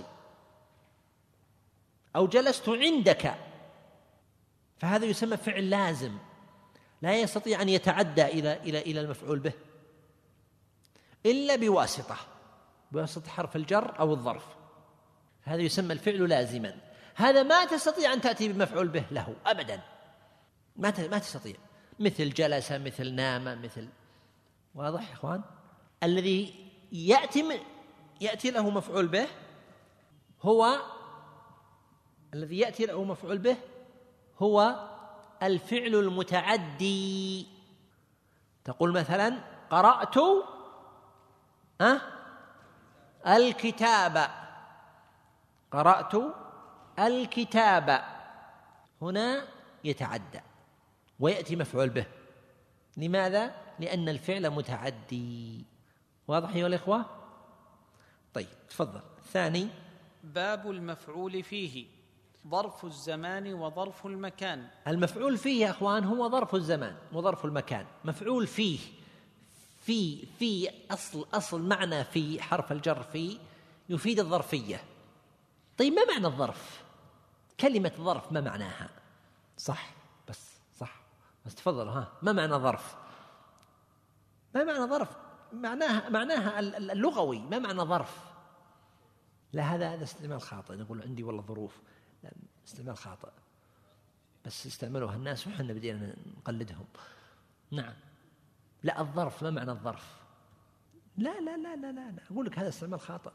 أو جلست عندك، فهذا يسمى فعل لازم لا يستطيع أن يتعدى إلى إلى إلى المفعول به إلا بواسطة بواسطة حرف الجر أو الظرف، هذا يسمى الفعل لازما. هذا ما تستطيع أن تأتي بمفعول به له أبدا، ما ما تستطيع، مثل جلس، مثل نام، مثل. واضح يا إخوان؟ الذي يأتي يأتي له مفعول به هو الذي يأتي له مفعول به هو الفعل المتعدي. تقول مثلا قرأت أه؟ الكتاب، قرأت الكتاب، هنا يتعدى ويأتي مفعول به. لماذا؟ لأن الفعل متعدي. واضح أيها الإخوة؟ طيب تفضل. الثاني باب المفعول فيه، ظرف الزمان وظرف المكان. المفعول فيه يا أخوان هو ظرف الزمان وظرف المكان. مفعول فيه، في في أصل أصل معنى في حرف الجر في يفيد الظرفية. طيب ما معنى الظرف؟ كلمة ظرف ما معناها؟ صح بس صح بس تفضل. ها ما معنى ظرف؟ ما معنى ظرف؟ معناها معناها اللغوي. ما معنى ظرف؟ لا هذا هذا استعمال خاطئ. نقول عندي والله ظروف، لا استعمال خاطئ، بس استعملوها الناس وحنا بدينا نقلدهم. نعم لا الظرف ما معنى الظرف؟ لا لا لا لا لا, لا. أقول لك هذا استعمال خاطئ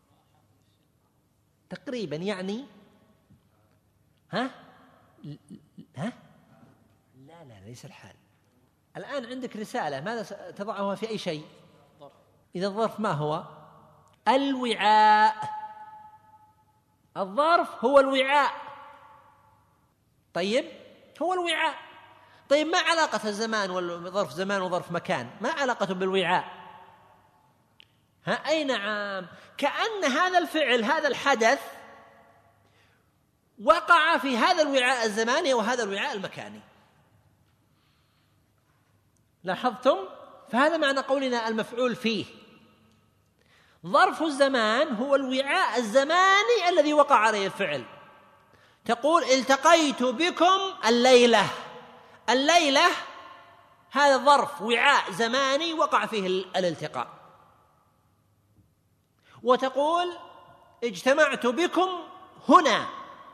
تقريبا. يعني ها ها لا لا ليس الحال. الآن عندك رسالة، ماذا تضعها في أي شيء؟ إذا الظرف ما هو؟ الوعاء. الظرف هو الوعاء. طيب هو الوعاء. طيب ما علاقة الزمان وظرف زمان وظرف مكان؟ ما علاقته بالوعاء؟ ها أي نعم، كأن هذا الفعل هذا الحدث وقع في هذا الوعاء الزماني وهذا الوعاء المكاني. لاحظتم؟ فهذا معنى قولنا المفعول فيه. ظرف الزمان هو الوعاء الزماني الذي وقع عليه الفعل. تقول التقيت بكم الليلة، الليلة هذا ظرف وعاء زماني وقع فيه الالتقاء. وتقول اجتمعت بكم هنا،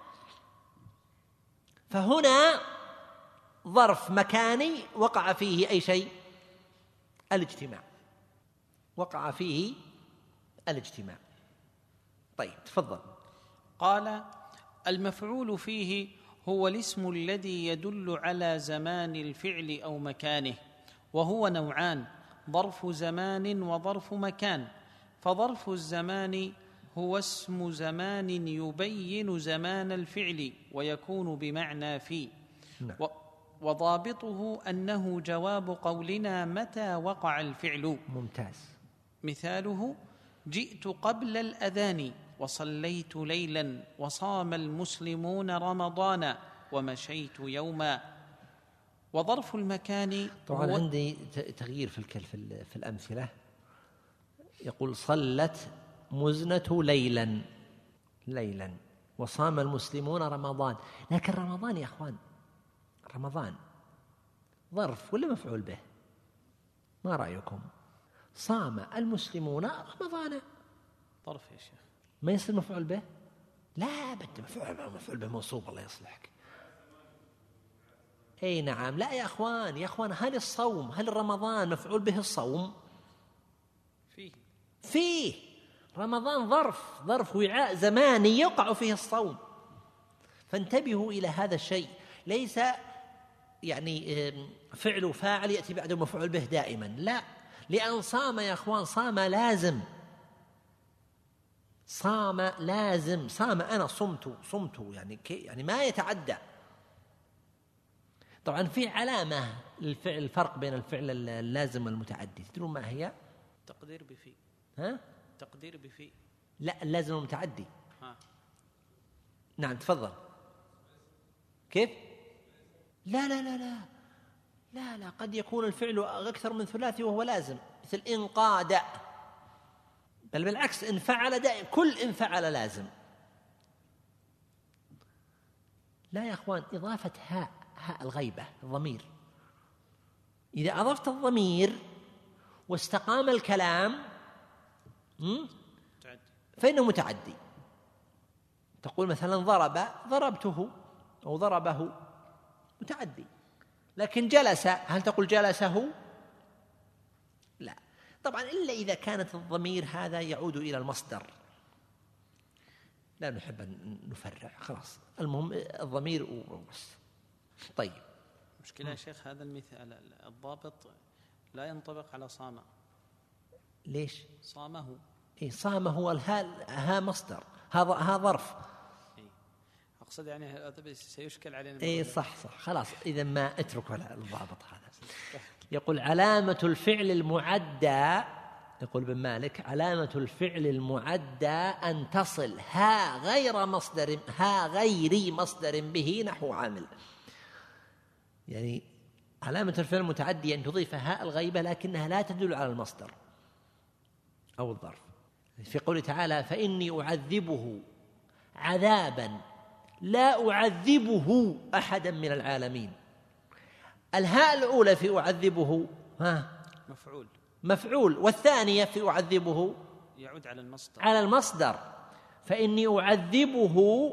فهنا ظرف مكاني وقع فيه أي شيء؟ الاجتماع، وقع فيه الاجتماع. طيب تفضل. قال المفعول فيه هو الاسم الذي يدل على زمان الفعل أو مكانه، وهو نوعان: ظرف زمان وظرف مكان. فظرف الزمان هو اسم زمان يبين زمان الفعل ويكون بمعنى في. نعم. وضابطه أنه جواب قولنا متى وقع الفعل. ممتاز. مثاله جئت قبل الأذان، وصليت ليلا، وصام المسلمون رمضان، ومشيت يوما. وظرف المكان طبعا عندي تغيير في في الأمثلة. يقول صلت مزنة ليلا ليلا وصام المسلمون رمضان. لكن رمضان يا أخوان، رمضان ظرف ولا مفعول به؟ ما رأيكم؟ صام المسلمون رمضان ظرف يا شيخ، ما يصير مفعول به؟ لا بد مفعول مفعول به موصوف. الله يصلحك. اي نعم. لا يا اخوان يا اخوان هل الصوم هل رمضان مفعول به الصوم؟ فيه فيه رمضان ظرف ظرف وعاء زماني يقع فيه الصوم. فانتبهوا إلى هذا الشيء. ليس يعني فعل وفاعل يأتي بعده مفعول به دائما، لا. لأن صام يا أخوان صام لازم، صام لازم. صام أنا صمت صمت يعني يعني ما يتعدى. طبعا في علامة للفعل، الفرق بين الفعل اللازم والمتعدي، تدرون ما هي؟ تقدير بفي. ها؟ تقدير بفي. لا اللازم والمتعدي. ها. نعم تفضل. كيف؟ لا لا لا لا لا لا قد يكون الفعل أكثر من ثلاثي وهو لازم، مثل انقاد. بل بالعكس إن فعل دائم، كل إن فعل لازم. لا يا أخوان، إضافة هاء هاء الغيبة الضمير، إذا أضفت الضمير واستقام الكلام فإنه متعدي. تقول مثلا ضرب ضربته أو ضربه، متعدي. لكن جلس، هل تقول جلسه؟ لا طبعا، إلا إذا كانت الضمير هذا يعود إلى المصدر، لا نحب أن نفرع، خلاص المهم الضمير وبس. طيب، مشكلة يا شيخ هذا المثال الضابط لا ينطبق على صام. ليش؟ صامه. إيه صامه هو الها ها مصدر، هذا ها ظرف. إيه. أقصد يعني سيشكل علينا. إيه صح صح، خلاص إذا ما اترك ولا الضابط هذا. يقول علامة الفعل المعدى، يقول ابن مالك علامة الفعل المعدى أن تصل ها غير مصدر ها غير مصدر به نحو عامل. يعني علامة الفعل المتعدي أن تضيف هاء الغيبة لكنها لا تدل على المصدر أو الظرف. في قوله تعالى فإني أعذبه عذابا لا أعذبه أحدا من العالمين، الهاء الأولى في أعذبه ها مفعول مفعول، والثانية في أعذبه يعود على المصدر على المصدر. فإني أعذبه،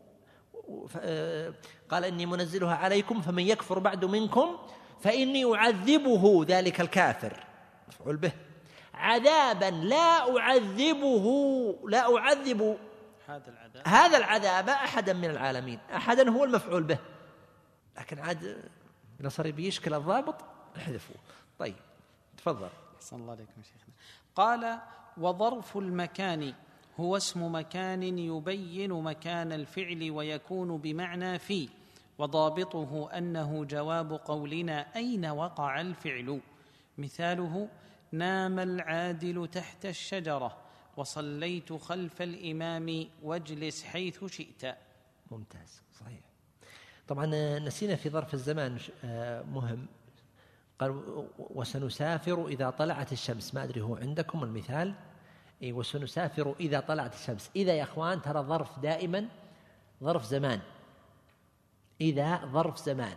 قال إني منزلها عليكم فمن يكفر بعد منكم فإني أعذبه ذلك الكافر، مفعول به، عذابا لا أعذبه لا أعذب هذا العذاب هذا العذاب أحدا من العالمين. أحدا هو المفعول به، لكن عاد نصري بيشكل الضابط احذفوه. طيب تفضل. أحسن الله عليكم شيخنا. قال وظرف المكان هو اسم مكان يبين مكان الفعل ويكون بمعنى في، وضابطه أنه جواب قولنا أين وقع الفعل. مثاله نام العادل تحت الشجرة وصليت خلف الإمام واجلس حيث شئت. ممتاز صحيح. طبعا نسينا في ظرف الزمان مهم، قال وسنسافر إذا طلعت الشمس. ما أدري هو عندكم المثال؟ إيه وسنسافر إذا طلعت الشمس. إذا يا أخوان ترى ظرف دائما ظرف زمان، إذا ظرف زمان.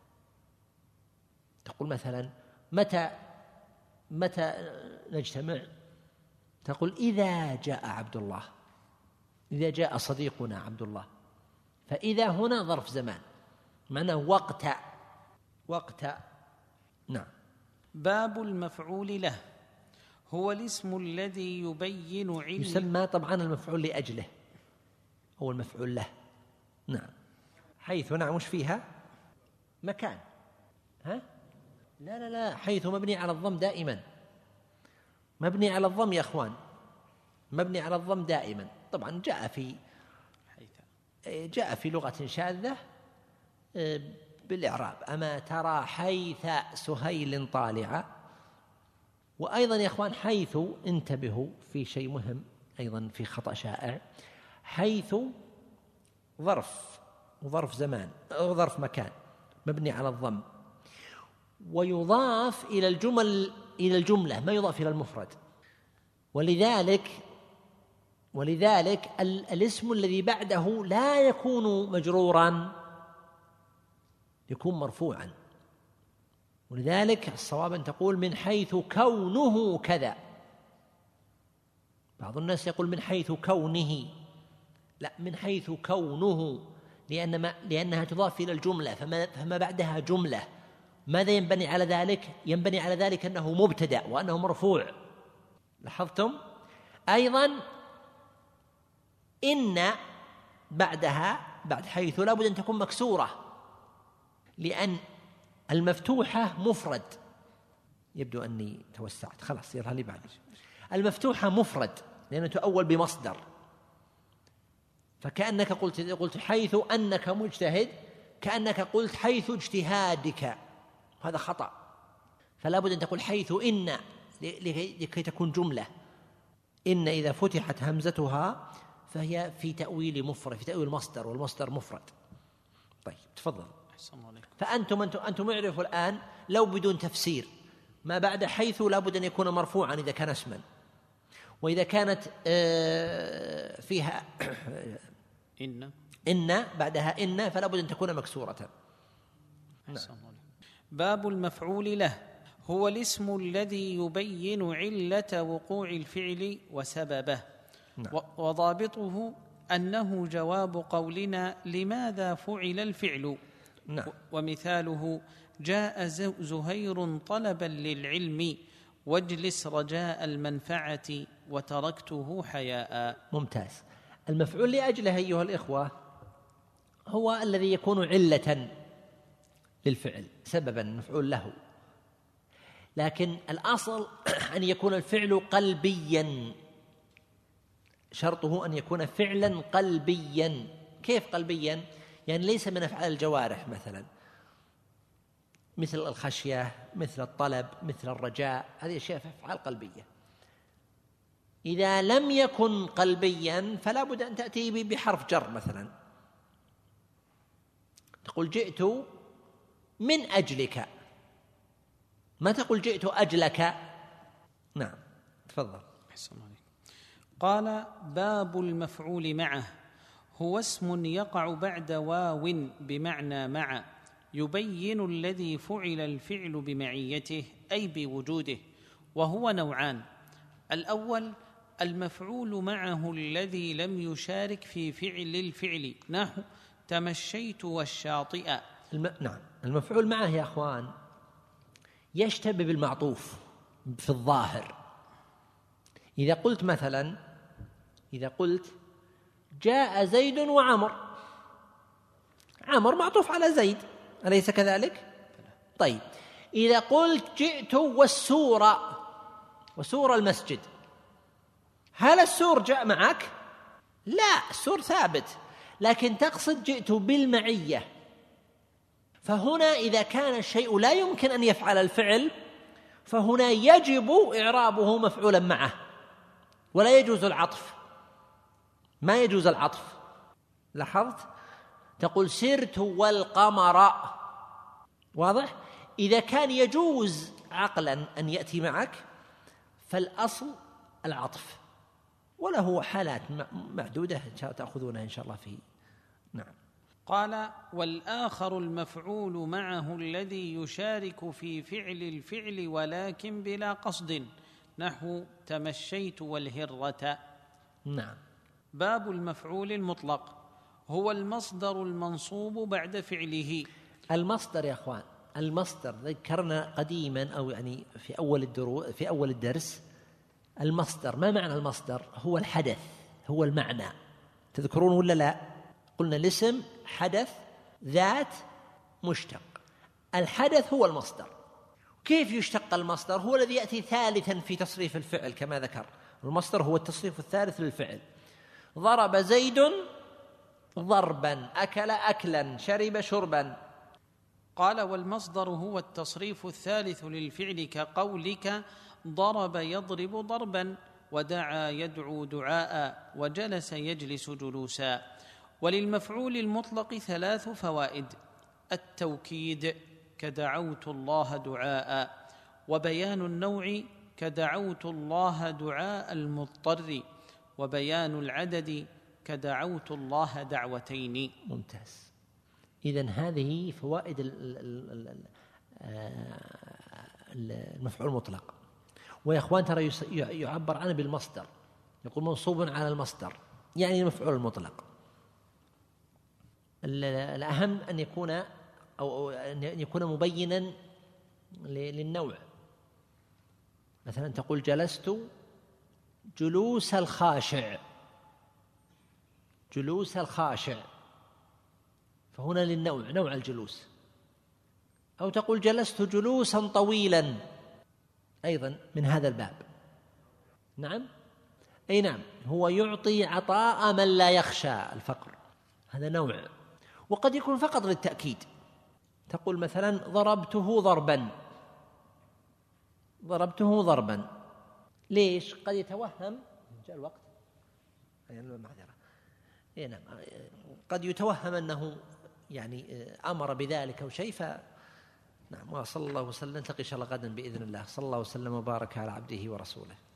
تقول مثلا متى متى نجتمع؟ تقول إذا جاء عبد الله، إذا جاء صديقنا عبد الله. فإذا هنا ظرف زمان معناه وقت وقت. نعم. باب المفعول له هو الاسم الذي يبين علم. يسمى طبعا المفعول لأجله هو المفعول له. نعم. حيث نعم وش فيها؟ مكان. ها؟ لا لا لا، حيث مبني على الضم دائما، مبني على الضم يا أخوان، مبني على الضم دائما. طبعا جاء في جاء في لغة شاذة بالإعراب أما ترى حيث سهيل طالعة. وأيضا يا أخوان حيث انتبهوا في شيء مهم أيضا، في خطأ شائع. حيث ظرف وظرف زمان أو ظرف مكان مبني على الضم، ويضاف إلى الجمل إلى الجملة، ما يضاف إلى المفرد. ولذلك ولذلك الاسم الذي بعده لا يكون مجرورا، يكون مرفوعا. ولذلك الصواب أن تقول من حيث كونه كذا. بعض الناس يقول من حيث كونه، لا، من حيث كونه، لأن ما لأنها تضاف إلى الجملة، فما, فما بعدها جملة. ماذا ينبني على ذلك؟ ينبني على ذلك أنه مبتدأ وأنه مرفوع. لاحظتم؟ أيضا إن بعدها بعد حيث لا بد أن تكون مكسورة، لأن المفتوحة مفرد. يبدو أني توسعت، خلاص يظهر لي بعد. المفتوحة مفرد لأنه تؤول بمصدر، فكأنك قلت قلت حيث أنك مجتهد، كأنك قلت حيث اجتهادك، هذا خطأ. فلا بد أن تقول حيث إن لكي تكون جملة. إن إذا فتحت همزتها فهي في تأويل مفرد، في تأويل مصدر، والمصدر مفرد. طيب تفضل. فأنتم أنتم أنتم اعرفوا الآن لو بدون تفسير ما بعد حيث لا بد أن يكون مرفوعا إذا كان اسما، وإذا كانت فيها إن إن بعدها إن فلا بد أن تكون مكسورة. نعم. باب المفعول له هو الاسم الذي يبين علة وقوع الفعل وسببه. نعم. وضابطه أنه جواب قولنا لماذا فعل الفعل. نعم. ومثاله جاء زهير طلبا للعلم واجلس رجاء المنفعة وتركته حياء. ممتاز. المفعول لأجله أيها الإخوة هو الذي يكون علة للفعل، سببا مفعول له، لكن الأصل أن يكون الفعل قلبيا، شرطه أن يكون فعلا قلبيا. كيف قلبيا؟ يعني ليس من أفعال الجوارح، مثلا مثل الخشية، مثل الطلب، مثل الرجاء، هذه أشياء أفعال قلبية. إذا لم يكن قلبيا فلا بد أن تأتي بحرف جر، مثلا تقول جئت من أجلك، ما تقول جئت أجلك. نعم تفضل. قال باب المفعول معه هو اسم يقع بعد واو بمعنى مع، يبين الذي فعل الفعل بمعيته أي بوجوده، وهو نوعان: الأول المفعول معه الذي لم يشارك في فعل الفعل، نحو تمشيت والشاطئ. الم... نعم. المفعول معه يا أخوان يشتبه بالمعطوف في الظاهر. إذا قلت مثلا إذا قلت جاء زيد وعمر، عمر معطوف على زيد، أليس كذلك؟ طيب إذا قلت جئت والسور، وسور المسجد، هل السور جاء معك؟ لا، السور ثابت، لكن تقصد جئت بالمعية. فهنا إذا كان الشيء لا يمكن أن يفعل الفعل فهنا يجب إعرابه مفعولا معه، ولا يجوز العطف، ما يجوز العطف. لاحظت؟ تقول سرت والقمر، واضح؟ إذا كان يجوز عقلا أن يأتي معك فالأصل العطف، وله حالات معدودة إن شاء تأخذونها إن شاء الله فيه. نعم. قال والآخر المفعول معه الذي يشارك في فعل الفعل ولكن بلا قصد، نحو تمشيت والهرة. نعم. باب المفعول المطلق هو المصدر المنصوب بعد فعله. المصدر يا أخوان، المصدر ذكرنا قديما أو يعني في أول الدروس في أول الدرس، المصدر ما معنى المصدر؟ هو الحدث، هو المعنى. تذكرون ولا لا؟ قلنا الاسم حدث ذات مشتق، الحدث هو المصدر. كيف يشتق المصدر؟ هو الذي يأتي ثالثا في تصريف الفعل كما ذكر، المصدر هو التصريف الثالث للفعل. ضرب زيد ضربا، أكل أكلا، شرب شربا. قال والمصدر هو التصريف الثالث للفعل كقولك ضرب يضرب ضربا، ودعا يدعو دعاء، وجلس يجلس جلوسا. وللمفعول المطلق ثلاث فوائد: التوكيد كدعوت الله دعاء، وبيان النوع كدعوت الله دعاء المضطر، وبيان العدد كدعوت الله دعوتين. ممتاز. إذن هذه فوائد المفعول المطلق. ويا أخوان ترى يعبر عنه بالمصدر، يقول منصوب على المصدر، يعني المفعول المطلق. الأهم أن يكون أو أن يكون مبينا للنوع. مثلا تقول جلست جلوس الخاشع، جلوس الخاشع، فهنا للنوع، نوع الجلوس. أو تقول جلست جلوسا طويلا، أيضا من هذا الباب. نعم، أي نعم، هو يعطي عطاء من لا يخشى الفقر، هذا نوع. وقد يكون فقط للتأكيد، تقول مثلا ضربته ضربا، ضربته ضربا، ليش؟ قد يتوهم، جاء الوقت معذرة، إيه نعم، قد يتوهم أنه يعني أمر بذلك أو شيء. ف نعم. وصلى الله وسلم، نلتقي إن شاء الله غدا بإذن الله. صلى الله وسلم وبارك على عبده ورسوله.